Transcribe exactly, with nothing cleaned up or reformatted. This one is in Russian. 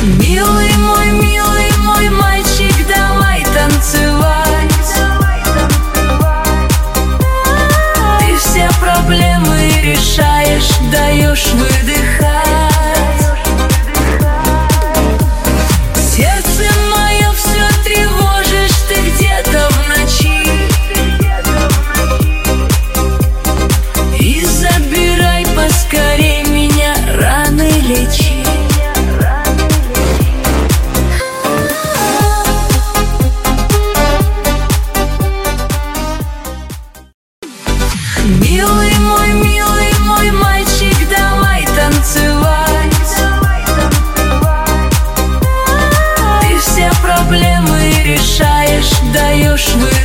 Милый мой, милый мой мальчик, давай танцевать. Ты все проблемы решаешь, даешь выдыхать. Сердце мое все тревожишь ты где-то в ночи. И забирай поскорей меня, раны лечи. Милый мой, милый мой мальчик, давай танцевать. Ты все проблемы решаешь, даешь выдыхать.